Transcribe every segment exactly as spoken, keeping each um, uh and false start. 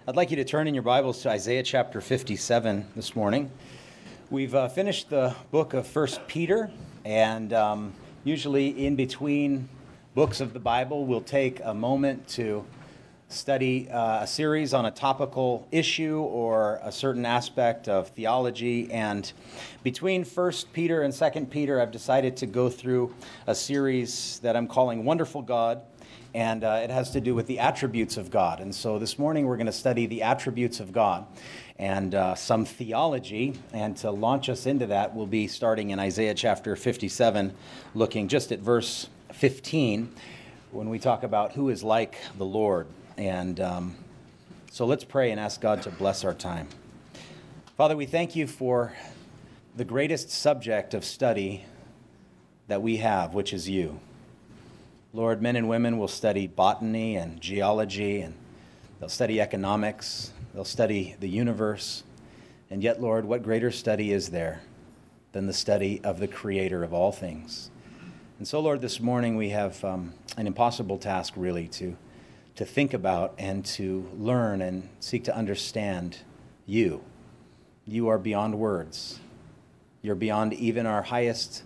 I'd like you to turn in your Bibles to Isaiah chapter fifty-seven this morning. We've uh, finished the book of First Peter, and um, usually in between books of the Bible, we'll take a moment to study uh, a series on a topical issue or a certain aspect of theology. And between First Peter and Second Peter, I've decided to go through a series that I'm calling Wonderful God. And uh, it has to do with the attributes of God. And so this morning we're going to study the attributes of God and uh, some theology. And to launch us into that, we'll be starting in Isaiah chapter fifty-seven, looking just at verse fifteen, when we talk about who is like the Lord. And um, so let's pray and ask God to bless our time. Father, we thank you for the greatest subject of study that we have, which is you. Lord, men and women will study botany and geology, and they'll study economics, they'll study the universe. And yet, Lord, what greater study is there than the study of the Creator of all things? And so, Lord, this morning we have um, an impossible task, really, to, to think about and to learn and seek to understand you. You are beyond words. You're beyond even our highest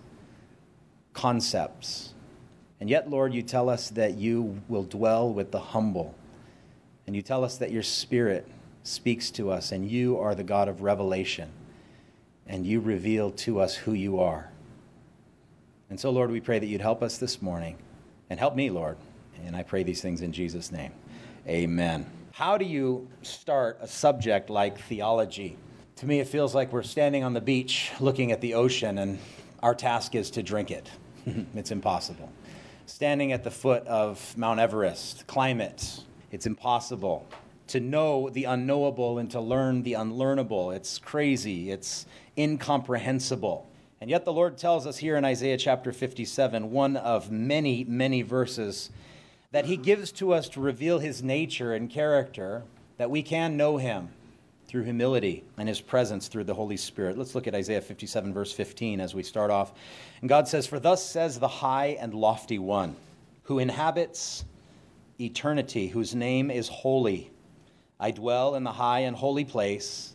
concepts. And yet, Lord, you tell us that you will dwell with the humble. And you tell us that your Spirit speaks to us, and you are the God of revelation. And you reveal to us who you are. And so, Lord, we pray that you'd help us this morning. And help me, Lord. And I pray these things in Jesus' name. Amen. How do you start a subject like theology? To me, it feels like we're standing on the beach looking at the ocean, and our task is to drink it. It's impossible. Standing at the foot of Mount Everest, climb it. It's impossible. To know the unknowable and to learn the unlearnable. It's crazy. It's incomprehensible. And yet the Lord tells us here in Isaiah chapter fifty-seven, one of many, many verses, that he gives to us to reveal his nature and character, that we can know him through humility and his presence through the Holy Spirit. Let's look at Isaiah fifty-seven, verse fifteen as we start off. And God says, "For thus says the high and lofty one, who inhabits eternity, whose name is holy. I dwell in the high and holy place,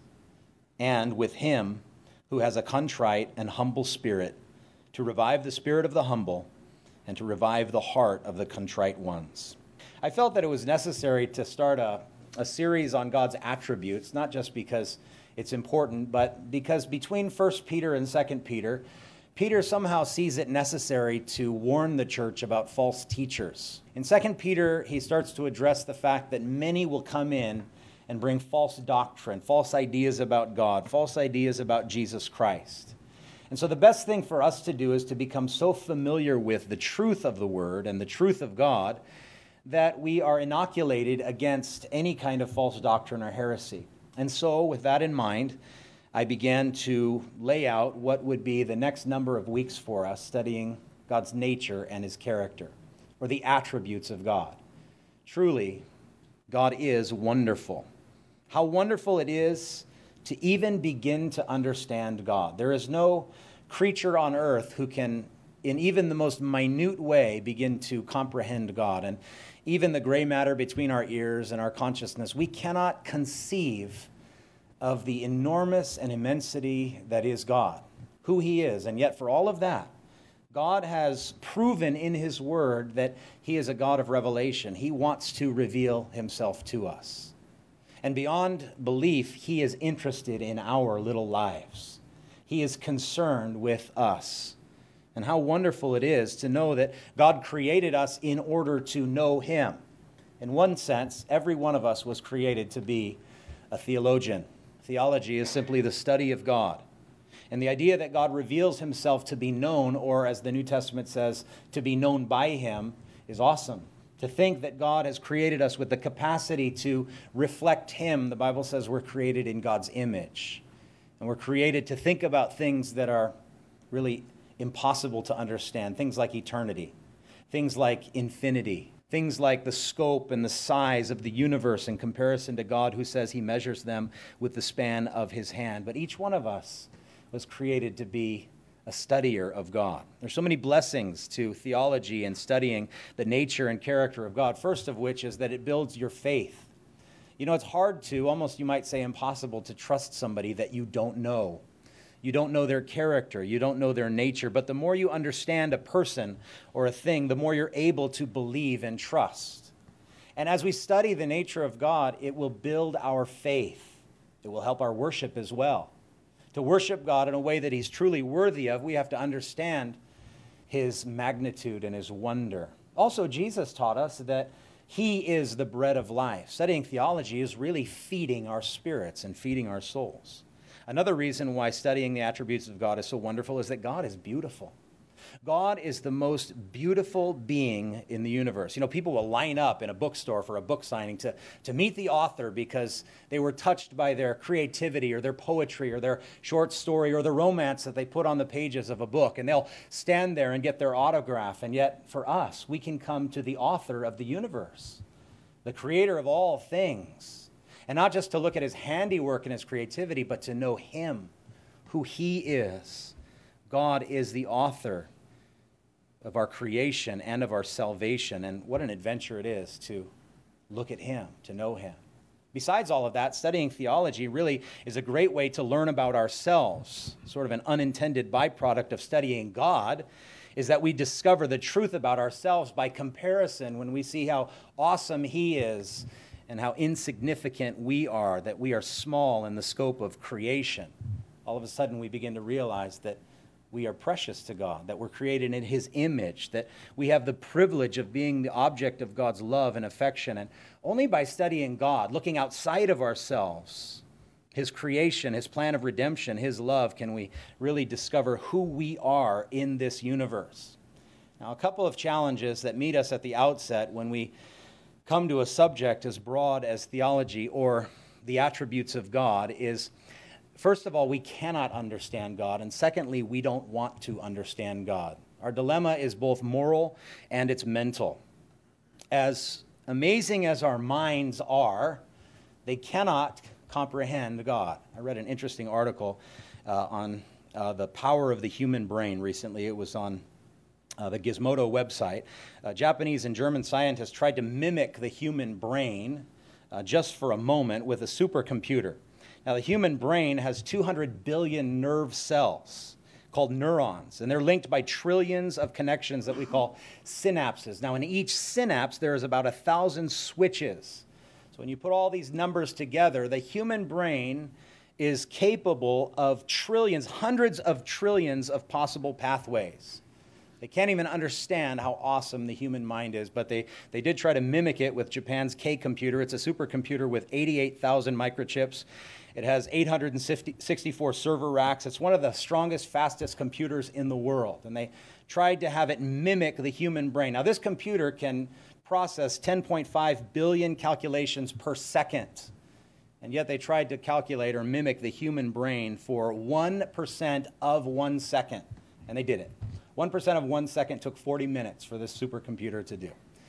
and with him who has a contrite and humble spirit, to revive the spirit of the humble, and to revive the heart of the contrite ones." I felt that it was necessary to start a a series on God's attributes, not just because it's important, but because between First Peter and Second Peter, Peter somehow sees it necessary to warn the church about false teachers. In Second Peter, he starts to address the fact that many will come in and bring false doctrine, false ideas about God, false ideas about Jesus Christ. And so the best thing for us to do is to become so familiar with the truth of the Word and the truth of God that we are inoculated against any kind of false doctrine or heresy. And so, with that in mind, I began to lay out what would be the next number of weeks for us studying God's nature and his character, or the attributes of God. Truly, God is wonderful. How wonderful it is to even begin to understand God. There is no creature on earth who can, in even the most minute way, begin to comprehend God. And even the gray matter between our ears and our consciousness, we cannot conceive of the enormous and immensity that is God, who he is. And yet for all of that, God has proven in his word that he is a God of revelation. He wants to reveal himself to us. And beyond belief, he is interested in our little lives. He is concerned with us. And how wonderful it is to know that God created us in order to know him. In one sense, every one of us was created to be a theologian. Theology is simply the study of God. And the idea that God reveals himself to be known, or as the New Testament says, to be known by him, is awesome. To think that God has created us with the capacity to reflect him. The Bible says we're created in God's image. And we're created to think about things that are really impossible to understand, things like eternity, things like infinity, things like the scope and the size of the universe in comparison to God, who says he measures them with the span of his hand. But each one of us was created to be a studier of God. There's so many blessings to theology and studying the nature and character of God, first of which is that it builds your faith. You know, it's hard to, almost you might say impossible, to trust somebody that you don't know. You don't know their character. You don't know their nature. But the more you understand a person or a thing, the more you're able to believe and trust. And as we study the nature of God, it will build our faith. It will help our worship as well. To worship God in a way that he's truly worthy of, we have to understand his magnitude and his wonder. Also, Jesus taught us that he is the bread of life. Studying theology is really feeding our spirits and feeding our souls. Another reason why studying the attributes of God is so wonderful is that God is beautiful. God is the most beautiful being in the universe. You know, people will line up in a bookstore for a book signing to, to meet the author because they were touched by their creativity or their poetry or their short story or the romance that they put on the pages of a book. And they'll stand there and get their autograph. And yet, for us, we can come to the author of the universe, the creator of all things. And not just to look at his handiwork and his creativity, but to know him, who he is. God is the author of our creation and of our salvation. And what an adventure it is to look at him, to know him. Besides all of that, studying theology really is a great way to learn about ourselves. Sort of an unintended byproduct of studying God is that we discover the truth about ourselves by comparison when we see how awesome he is and how insignificant we are, that we are small in the scope of creation. All of a sudden we begin to realize that we are precious to God, that we're created in his image, that we have the privilege of being the object of God's love and affection. And only by studying God, looking outside of ourselves, his creation, his plan of redemption, his love, can we really discover who we are in this universe. Now, a couple of challenges that meet us at the outset when we come to a subject as broad as theology or the attributes of God is, first of all, we cannot understand God, and secondly, we don't want to understand God. Our dilemma is both moral and it's mental. As amazing as our minds are, they cannot comprehend God. I read an interesting article uh, on uh, the power of the human brain recently. It was on uh, the Gizmodo website. Uh, Japanese and German scientists tried to mimic the human brain uh, just for a moment with a supercomputer. Now, the human brain has two hundred billion nerve cells called neurons, and they're linked by trillions of connections that we call synapses. Now, in each synapse, there is about a thousand switches. So when you put all these numbers together, the human brain is capable of trillions, hundreds of trillions of possible pathways. They can't even understand how awesome the human mind is, but they, they did try to mimic it with Japan's K computer. It's a supercomputer with eighty-eight thousand microchips. It has eight hundred sixty-four server racks. It's one of the strongest, fastest computers in the world. And they tried to have it mimic the human brain. Now, this computer can process ten point five billion calculations per second. And yet they tried to calculate or mimic the human brain for one percent of one second. And they did it. one percent of one second took forty minutes for this supercomputer to do.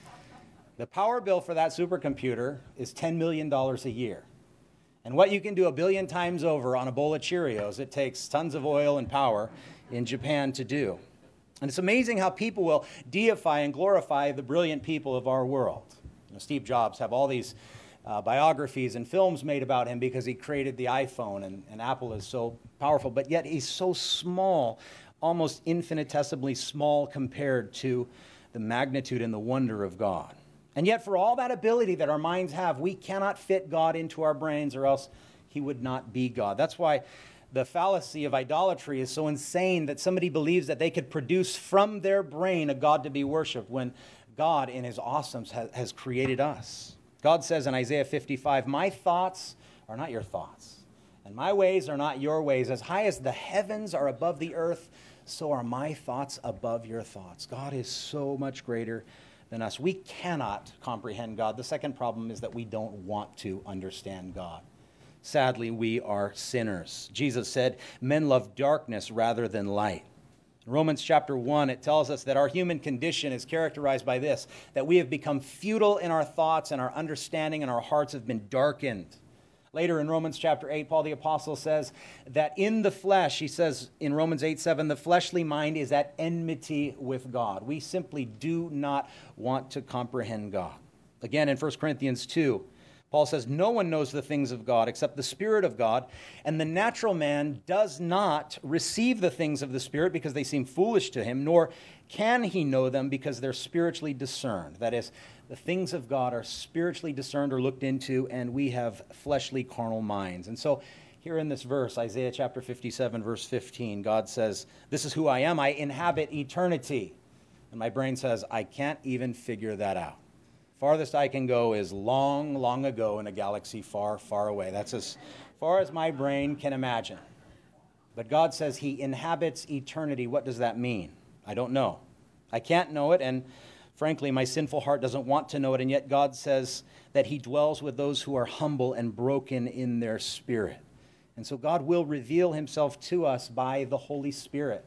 The power bill for that supercomputer is ten million dollars a year. And what you can do a billion times over on a bowl of Cheerios, it takes tons of oil and power in Japan to do. And it's amazing how people will deify and glorify the brilliant people of our world. You know, Steve Jobs have all these uh, biographies and films made about him because he created the iPhone, and, and Apple is so powerful, but yet he's so small, almost infinitesimally small compared to the magnitude and the wonder of God. And yet for all that ability that our minds have, we cannot fit God into our brains or else he would not be God. That's why the fallacy of idolatry is so insane that somebody believes that they could produce from their brain a God to be worshipped when God in his awesomeness has, has created us. God says in Isaiah fifty-five, "My thoughts are not your thoughts, and my ways are not your ways. As high as the heavens are above the earth, so are my thoughts above your thoughts." God is so much greater than us. We cannot comprehend God. The second problem is that we don't want to understand God. Sadly, we are sinners. Jesus said, men love darkness rather than light. In Romans chapter one, it tells us that our human condition is characterized by this, that we have become futile in our thoughts and our understanding and our hearts have been darkened. Later in Romans chapter eight, Paul the Apostle says that in the flesh, he says in Romans eight seven, the fleshly mind is at enmity with God. We simply do not want to comprehend God. Again, in First Corinthians two, Paul says, no one knows the things of God except the Spirit of God, and the natural man does not receive the things of the Spirit because they seem foolish to him, nor can he know them because they're spiritually discerned. That is, the things of God are spiritually discerned or looked into, and we have fleshly, carnal minds. And so here in this verse, Isaiah chapter fifty-seven, verse fifteen, God says, this is who I am. I inhabit eternity. And my brain says, I can't even figure that out. Farthest I can go is long, long ago in a galaxy far, far away. That's as far as my brain can imagine. But God says he inhabits eternity. What does that mean? I don't know. I can't know it, and frankly, my sinful heart doesn't want to know it, and yet God says that he dwells with those who are humble and broken in their spirit. And so God will reveal himself to us by the Holy Spirit.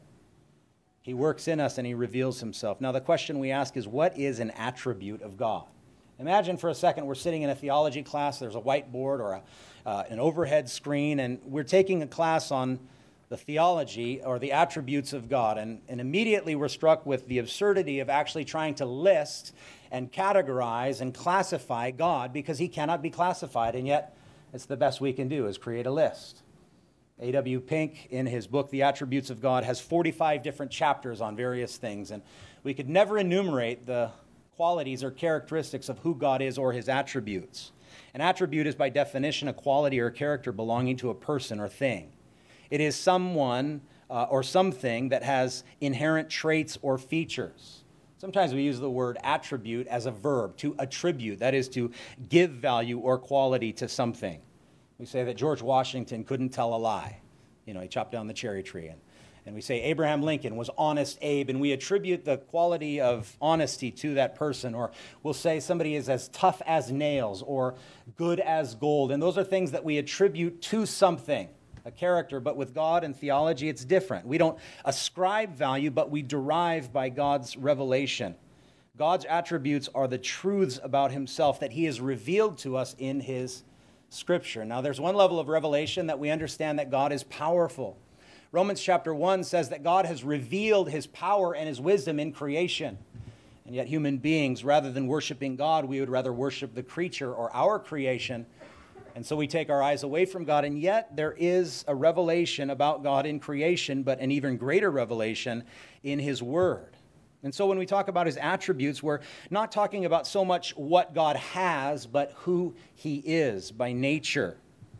He works in us and he reveals himself. Now, the question we ask is, what is an attribute of God? Imagine for a second we're sitting in a theology class. There's a whiteboard or a, uh, an overhead screen, and we're taking a class on the theology or the attributes of God. And, and immediately we're struck with the absurdity of actually trying to list and categorize and classify God, because he cannot be classified. And yet it's the best we can do, is create a list. A W Pink, in his book, The Attributes of God, has forty-five different chapters on various things. And we could never enumerate the qualities or characteristics of who God is or his attributes. An attribute is by definition a quality or character belonging to a person or thing. It is someone uh, or something that has inherent traits or features. Sometimes we use the word attribute as a verb, to attribute, that is to give value or quality to something. We say that George Washington couldn't tell a lie. You know, he chopped down the cherry tree. And, and we say Abraham Lincoln was honest Abe, and we attribute the quality of honesty to that person. Or we'll say somebody is as tough as nails or good as gold. And those are things that we attribute to something, a character. But with God and theology, it's different. We don't ascribe value, but we derive by God's revelation. God's attributes are the truths about himself that he has revealed to us in his Scripture. Now, there's one level of revelation that we understand that God is powerful. Romans chapter one says that God has revealed his power and his wisdom in creation. And yet human beings, rather than worshiping God, we would rather worship the creature or our creation. And so we take our eyes away from God. And yet there is a revelation about God in creation, but an even greater revelation in his word. And so when we talk about his attributes, we're not talking about so much what God has, but who he is by nature.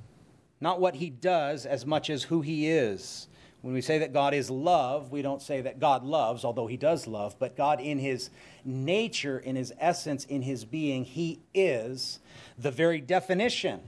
Not what he does as much as who he is. When we say that God is love, we don't say that God loves, although he does love, but God in his nature, in his essence, in his being, he is the very definition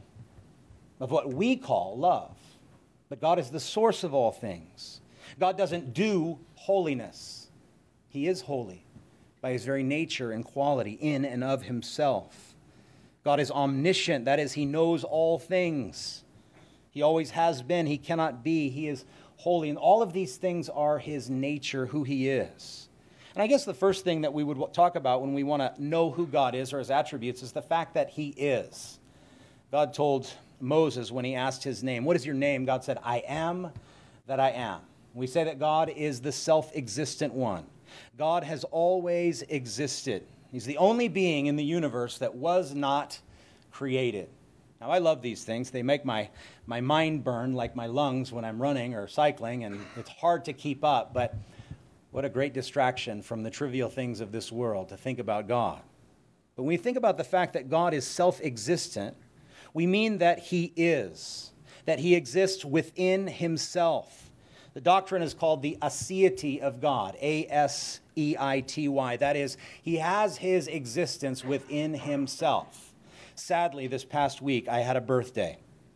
of what we call love. But God is the source of all things. God doesn't do holiness. He is holy by his very nature and quality in and of himself. God is omniscient. That is, he knows all things. He always has been. He cannot be. He is holy. And all of these things are his nature, who he is. And I guess the first thing that we would talk about when we want to know who God is or his attributes is the fact that he is. God told Moses when he asked his name, "What is your name?" God said, "I am that I am." We say that God is the self-existent one. God has always existed. He's the only being in the universe that was not created. Now, I love these things. They make my, my mind burn like my lungs when I'm running or cycling, and it's hard to keep up. But what a great distraction from the trivial things of this world to think about God. But when we think about the fact that God is self-existent, we mean that he is, that he exists within himself. The doctrine is called the aseity of God, A S E I T Y. That is, he has his existence within himself. Sadly, this past week, I had a birthday.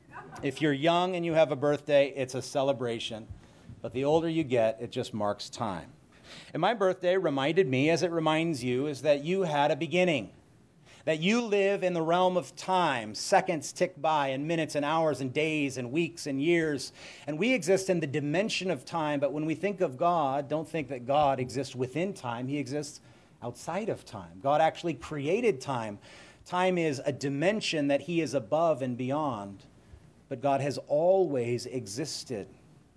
If you're young and you have a birthday, it's a celebration. But the older you get, it just marks time. And my birthday reminded me, as it reminds you, is that you had a beginning. That you live in the realm of time. Seconds tick by, and minutes and hours and days and weeks and years. And we exist in the dimension of time, but when we think of God, don't think that God exists within time. He exists outside of time. God actually created time. Time is a dimension that he is above and beyond, but God has always existed.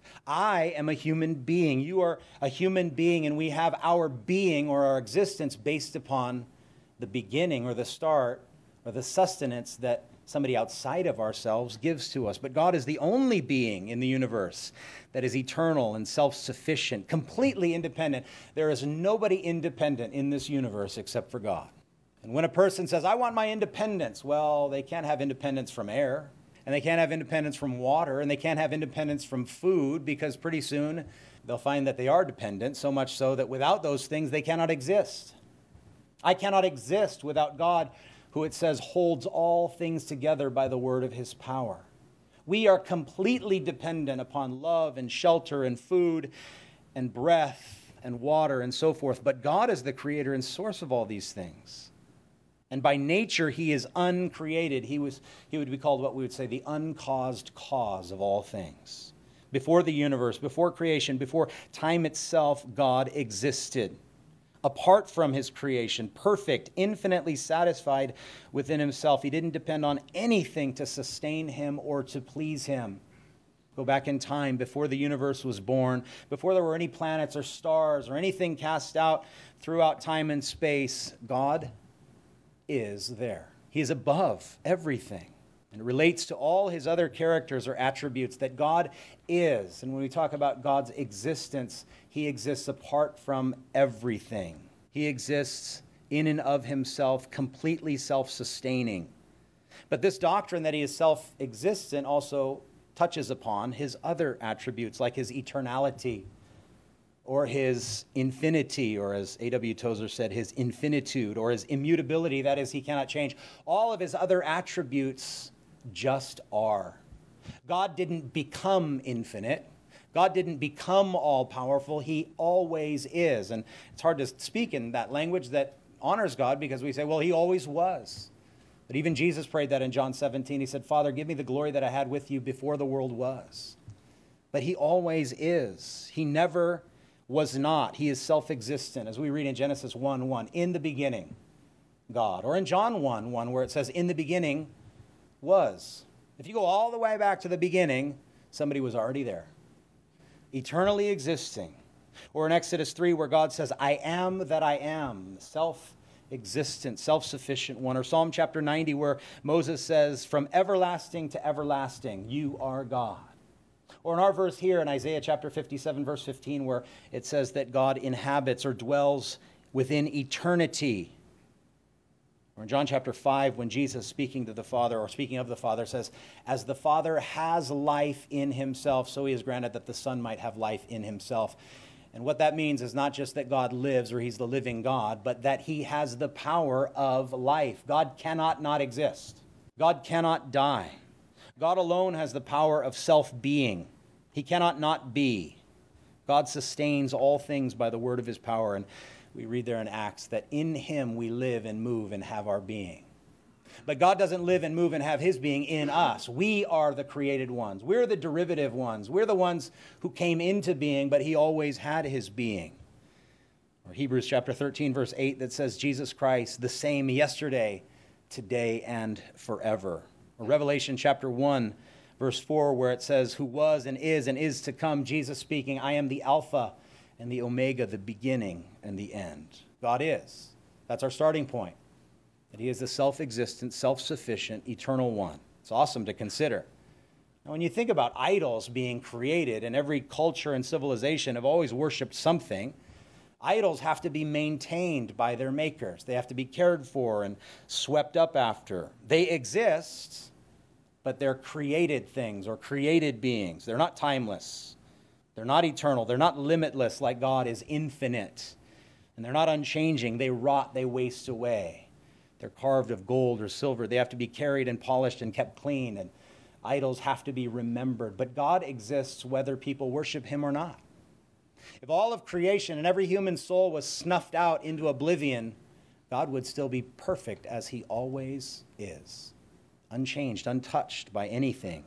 I am a human being. You are a human being, and we have our being or our existence based upon the beginning or the start or the sustenance that somebody outside of ourselves gives to us. But God is the only being in the universe that is eternal and self-sufficient, completely independent. There is nobody independent in this universe except for God. And when a person says, I want my independence, well, they can't have independence from air, and they can't have independence from water, and they can't have independence from food, because pretty soon they'll find that they are dependent, so much so that without those things they cannot exist. I cannot exist without God, who it says holds all things together by the word of his power. We are completely dependent upon love and shelter and food and breath and water and so forth. But God is the creator and source of all these things. And by nature, he is uncreated. He was, he would be called what we would say the uncaused cause of all things. Before the universe, before creation, before time itself, God existed. Apart from his creation, perfect, infinitely satisfied within himself. He didn't depend on anything to sustain him or to please him. Go back in time, before the universe was born, before there were any planets or stars or anything cast out throughout time and space, God is there. He is above everything. And it relates to all his other characters or attributes that God is. And when we talk about God's existence, he exists apart from everything. He exists in and of himself, completely self-sustaining. But this doctrine that he is self-existent also touches upon his other attributes, like his eternality, or his infinity, or as A W Tozer said, his infinitude, or his immutability, that is, he cannot change. All of his other attributes just are. God didn't become infinite. God didn't become all-powerful. He always is. And it's hard to speak in that language that honors God, because we say, well, he always was. But even Jesus prayed that in John seventeen. He said, Father, give me the glory that I had with you before the world was. But he always is. He never was not. He is self-existent, as we read in Genesis one one, in the beginning, God. Or in John one one, where it says, in the beginning was. If you go all the way back to the beginning, somebody was already there, eternally existing. Or in Exodus three, where God says, I am that I am, self-existent, self-sufficient one. Or Psalm chapter ninety, where Moses says, from everlasting to everlasting, you are God. Or in our verse here in Isaiah chapter fifty-seven, verse fifteen, where it says that God inhabits or dwells within eternity. Or in John chapter five, when Jesus, speaking to the Father, or speaking of the Father, says, as the Father has life in himself, so he has granted that the Son might have life in himself. And what that means is not just that God lives, or he's the living God, but that he has the power of life. God cannot not exist. God cannot die. God alone has the power of self-being. He cannot not be. God sustains all things by the word of his power. And we read there in Acts that in him we live and move and have our being. But God doesn't live and move and have his being in us. We are the created ones. We're the derivative ones. We're the ones who came into being, but he always had his being. Or Hebrews chapter thirteen, verse eight, that says Jesus Christ, the same yesterday, today, and forever. Or Revelation chapter one, verse four, where it says, who was and is and is to come, Jesus speaking, I am the Alpha and the Omega, the beginning and the end. God is. That's our starting point. That he is the self-existent, self-sufficient, eternal one. It's awesome to consider. Now, when you think about idols being created, and every culture and civilization have always worshipped something, idols have to be maintained by their makers. They have to be cared for and swept up after. They exist, but they're created things or created beings. They're not timeless. They're not eternal. They're not limitless like God is infinite. And they're not unchanging. They rot, they waste away. They're carved of gold or silver. They have to be carried and polished and kept clean. And idols have to be remembered. But God exists whether people worship him or not. If all of creation and every human soul was snuffed out into oblivion, God would still be perfect as he always is, unchanged, untouched by anything.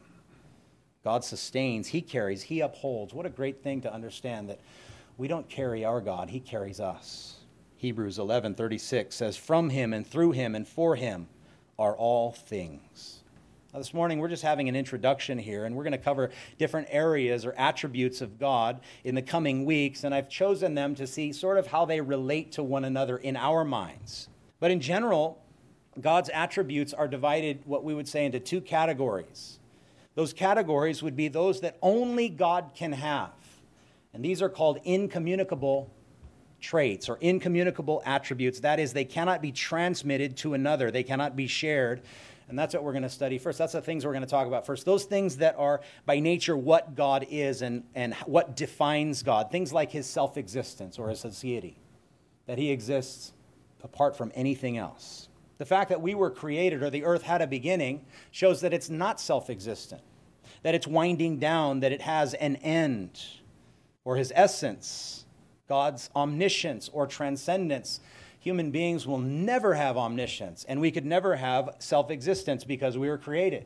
God sustains, he carries, he upholds. What a great thing to understand that we don't carry our God, he carries us. Hebrews eleven thirty-six says, from him and through him and for him are all things. Now, this morning, we're just having an introduction here, and we're going to cover different areas or attributes of God in the coming weeks, and I've chosen them to see sort of how they relate to one another in our minds. But in general, God's attributes are divided, what we would say, into two categories. Those categories would be those that only God can have. And these are called incommunicable traits or incommunicable attributes. That is, they cannot be transmitted to another. They cannot be shared. And that's what we're going to study first. That's the things we're going to talk about first. Those things that are by nature what God is and, and what defines God. Things like his self-existence or his aseity, that he exists apart from anything else. The fact that we were created or the earth had a beginning shows that it's not self-existent, that it's winding down, that it has an end, or his essence, God's omniscience or transcendence. Human beings will never have omniscience, and we could never have self-existence because we were created.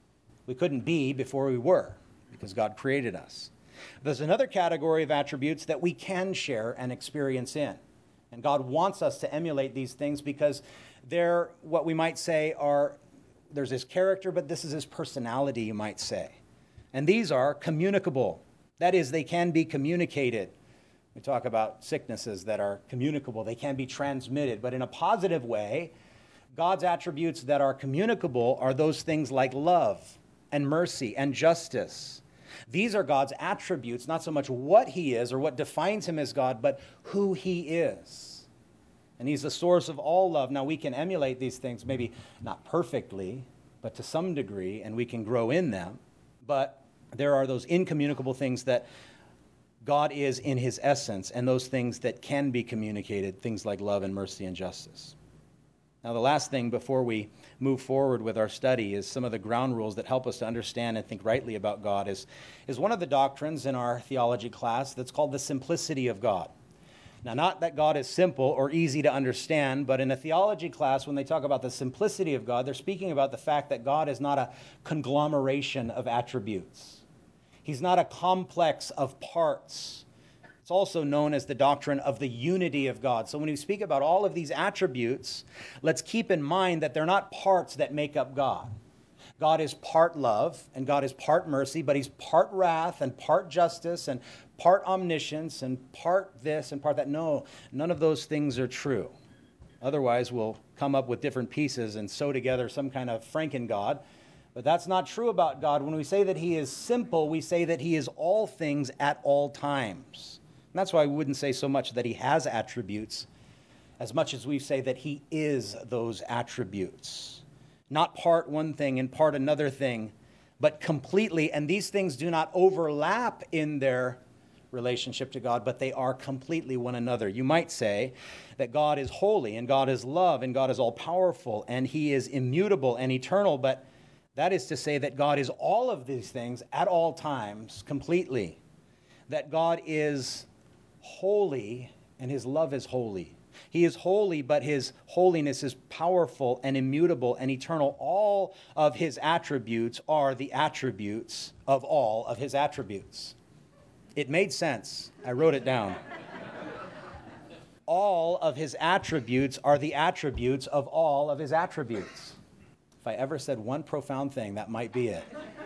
We couldn't be before we were because God created us. There's another category of attributes that we can share and experience in. And God wants us to emulate these things because they're what we might say are, there's his character, but this is his personality, you might say. And these are communicable. That is, they can be communicated. We talk about sicknesses that are communicable. They can be transmitted. But in a positive way, God's attributes that are communicable are those things like love and mercy and justice. These are God's attributes, not so much what he is or what defines him as God, but who he is. And he's the source of all love. Now, we can emulate these things, maybe not perfectly, but to some degree, and we can grow in them. But there are those incommunicable things that God is in his essence, and those things that can be communicated, things like love and mercy and justice. Now, the last thing before we move forward with our study is some of the ground rules that help us to understand and think rightly about God is, is one of the doctrines in our theology class that's called the simplicity of God. Now, not that God is simple or easy to understand, but in a theology class, when they talk about the simplicity of God, they're speaking about the fact that God is not a conglomeration of attributes. He's not a complex of parts. It's also known as the doctrine of the unity of God. So when we speak about all of these attributes, let's keep in mind that they're not parts that make up God. God is part love and God is part mercy, but he's part wrath and part justice and part omniscience and part this and part that. No, none of those things are true. Otherwise, we'll come up with different pieces and sew together some kind of Franken-God. But that's not true about God. When we say that he is simple, we say that he is all things at all times. And that's why we wouldn't say so much that he has attributes as much as we say that he is those attributes. Not part one thing and part another thing, but completely. And these things do not overlap in their relationship to God, but they are completely one another. You might say that God is holy and God is love and God is all-powerful and he is immutable and eternal, but that is to say that God is all of these things at all times completely. That God is holy and his love is holy. He is holy, but his holiness is powerful and immutable and eternal. All of his attributes are the attributes of all of his attributes. It made sense. I wrote it down. All of his attributes are the attributes of all of his attributes. If I ever said one profound thing, that might be it.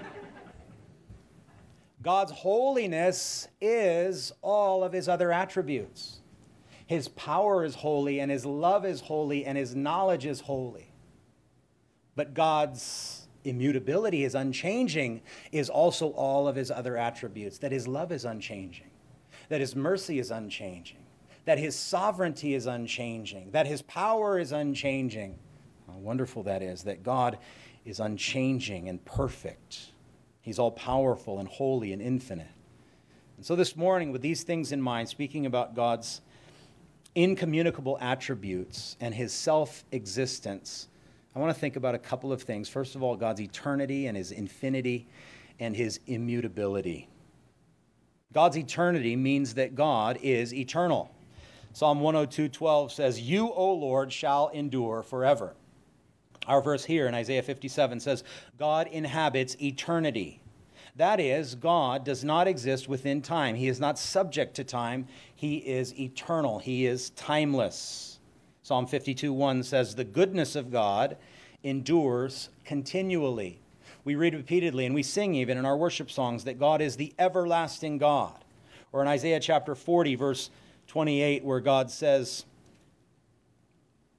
God's holiness is all of his other attributes. His power is holy, and his love is holy, and his knowledge is holy. But God's immutability, his unchanging, is also all of his other attributes. That his love is unchanging, that his mercy is unchanging, that his sovereignty is unchanging, that his power is unchanging. How wonderful that is, that God is unchanging and perfect. He's all-powerful and holy and infinite. And so this morning, with these things in mind, speaking about God's incommunicable attributes and his self-existence, I want to think about a couple of things. First of all, God's eternity and his infinity and his immutability. God's eternity means that God is eternal. Psalm one oh two twelve says, "You, O Lord, shall endure forever." Our verse here in Isaiah fifty-seven says, God inhabits eternity. That is, God does not exist within time. He is not subject to time. He is eternal. He is timeless. Psalm fifty-two one says, "The goodness of God endures continually." We read repeatedly, and we sing even in our worship songs, that God is the everlasting God. Or in Isaiah chapter forty, verse twenty-eight, where God says,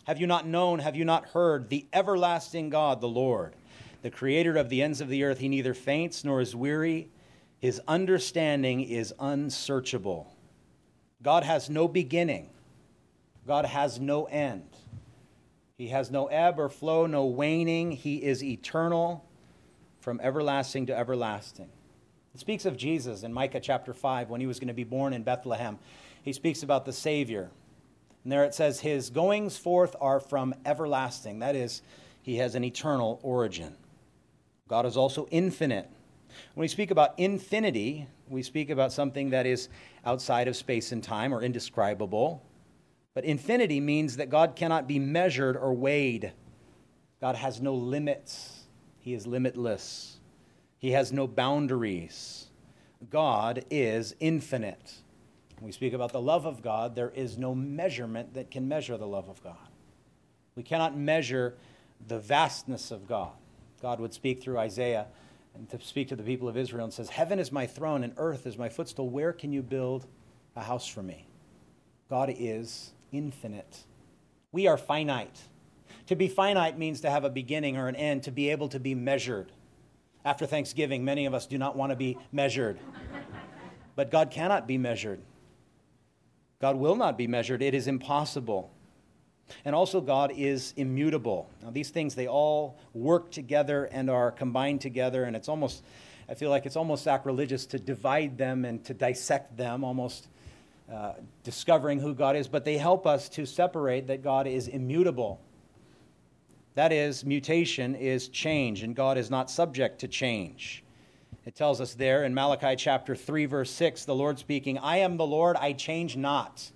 Have you not known, have you not heard, the everlasting God, the Lord, the creator of the ends of the earth, he neither faints nor is weary. His understanding is unsearchable. God has no beginning. God has no end. He has no ebb or flow, no waning. He is eternal from everlasting to everlasting. It speaks of Jesus in Micah chapter five when he was going to be born in Bethlehem. He speaks about the Savior. And there it says, his goings forth are from everlasting. That is, he has an eternal origin. God is also infinite. When we speak about infinity, we speak about something that is outside of space and time or indescribable. But infinity means that God cannot be measured or weighed. God has no limits. He is limitless. He has no boundaries. God is infinite. When we speak about the love of God, there is no measurement that can measure the love of God. We cannot measure the vastness of God. God would speak through Isaiah and to speak to the people of Israel and says, heaven is my throne and earth is my footstool. Where can you build a house for me? God is infinite. We are finite. To be finite means to have a beginning or an end, to be able to be measured. After Thanksgiving, many of us do not want to be measured. But God cannot be measured. God will not be measured. It is impossible. And also God is immutable. Now these things, they all work together and are combined together, and it's almost, I feel like it's almost sacrilegious to divide them and to dissect them, almost uh, discovering who God is, but they help us to separate that God is immutable. That is, mutation is change, and God is not subject to change. It tells us there in Malachi chapter three, verse six, the Lord speaking, I am the Lord, I change not.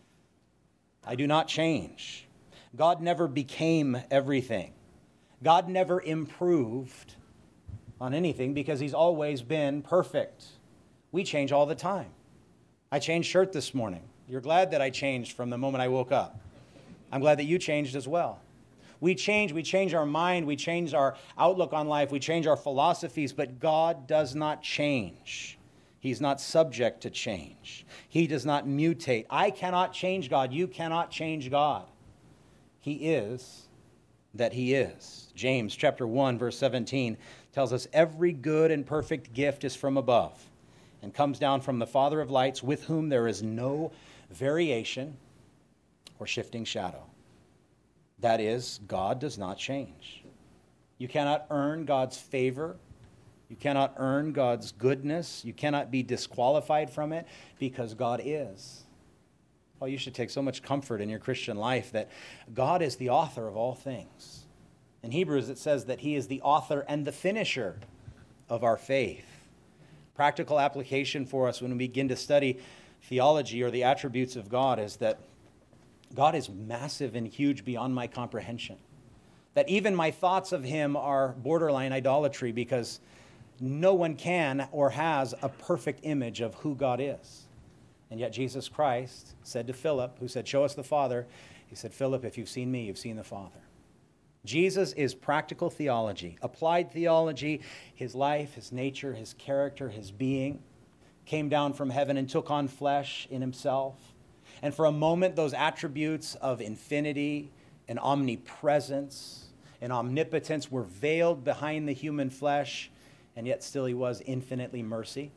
I do not change. God never became everything. God never improved on anything because he's always been perfect. We change all the time. I changed shirt this morning. You're glad that I changed from the moment I woke up. I'm glad that you changed as well. We change, we change our mind, we change our outlook on life, we change our philosophies, but God does not change. He's not subject to change. He does not mutate. I cannot change God. You cannot change God. He is that he is. James chapter one, verse seventeen tells us every good and perfect gift is from above and comes down from the Father of lights, with whom there is no variation or shifting shadow. That is, God does not change. You cannot earn God's favor. You cannot earn God's goodness. You cannot be disqualified from it because God is. Oh, you should take so much comfort in your Christian life that God is the author of all things. In Hebrews, it says that he is the author and the finisher of our faith. Practical application for us when we begin to study theology or the attributes of God is that God is massive and huge beyond my comprehension. That even my thoughts of him are borderline idolatry because no one can or has a perfect image of who God is. And yet Jesus Christ said to Philip, who said, show us the Father, he said, Philip, if you've seen me, you've seen the Father. Jesus is practical theology, applied theology. His life, his nature, his character, his being came down from heaven and took on flesh in himself. And for a moment, those attributes of infinity and omnipresence and omnipotence were veiled behind the human flesh, and yet still he was infinitely mercy,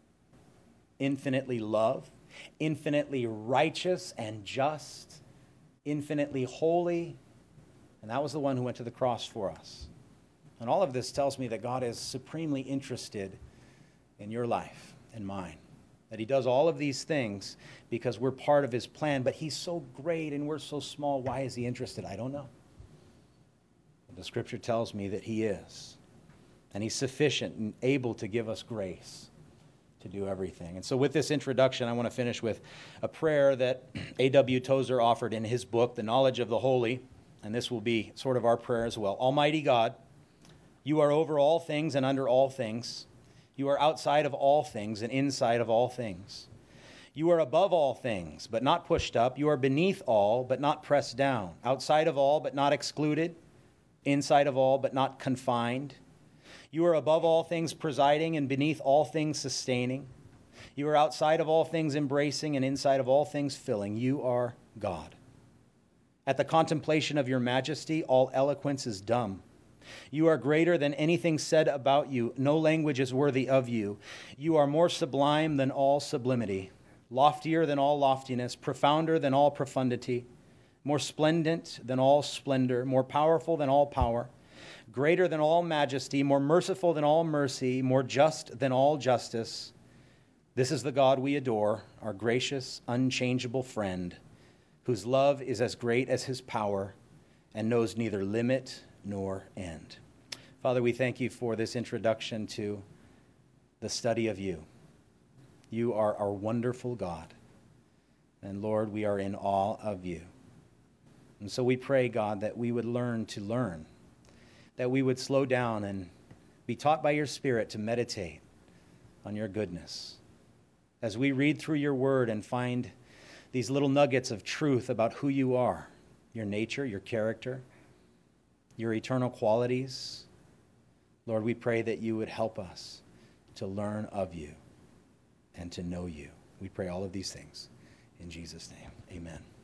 infinitely love, infinitely righteous and just, infinitely holy. And that was the one who went to the cross for us. And all of this tells me that God is supremely interested in your life and mine. That he does all of these things because we're part of his plan. But he's so great and we're so small. Why is he interested? I don't know. But the scripture tells me that he is. And he's sufficient and able to give us grace to do everything. And so with this introduction, I want to finish with a prayer that A W Tozer offered in his book, The Knowledge of the Holy. And this will be sort of our prayer as well. Almighty God, you are over all things and under all things. You are outside of all things and inside of all things. You are above all things, but not pushed up. You are beneath all, but not pressed down. Outside of all, but not excluded. Inside of all, but not confined. You are above all things presiding and beneath all things sustaining. You are outside of all things embracing and inside of all things filling. You are God. At the contemplation of your majesty, all eloquence is dumb. You are greater than anything said about you. No language is worthy of you. You are more sublime than all sublimity, loftier than all loftiness, profounder than all profundity, more splendent than all splendor, more powerful than all power, greater than all majesty, more merciful than all mercy, more just than all justice. This is the God we adore, our gracious, unchangeable friend, whose love is as great as his power and knows neither limit nor end. Father, we thank you for this introduction to the study of you. You are our wonderful God. And Lord, we are in awe of you. And so we pray, God, that we would learn to learn, that we would slow down and be taught by your Spirit to meditate on your goodness. As we read through your word and find these little nuggets of truth about who you are, your nature, your character, your eternal qualities, Lord, we pray that you would help us to learn of you and to know you. We pray all of these things in Jesus' name. Amen.